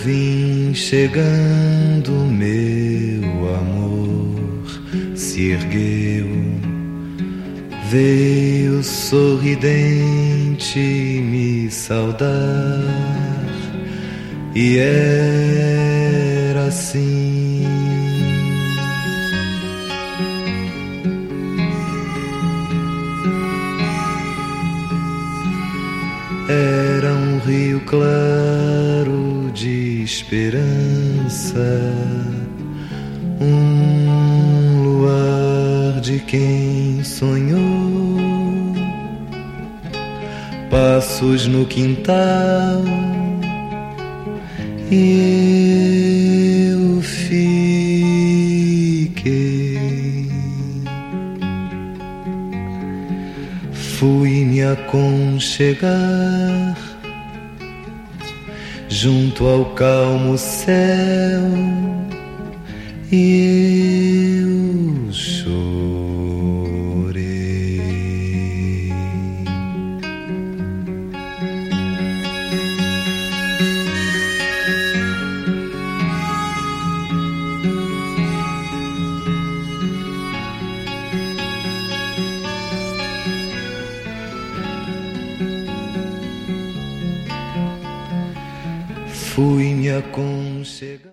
vim chegando, meu amor se ergueu, veio sorridente me saudar, e era assim. Era um rio claro de esperança, um luar de quem sonhou, passos no quintal, e eu fiquei. Fui me aconchegar junto ao calmo céu, e eu chorei. Fui me aconchegar.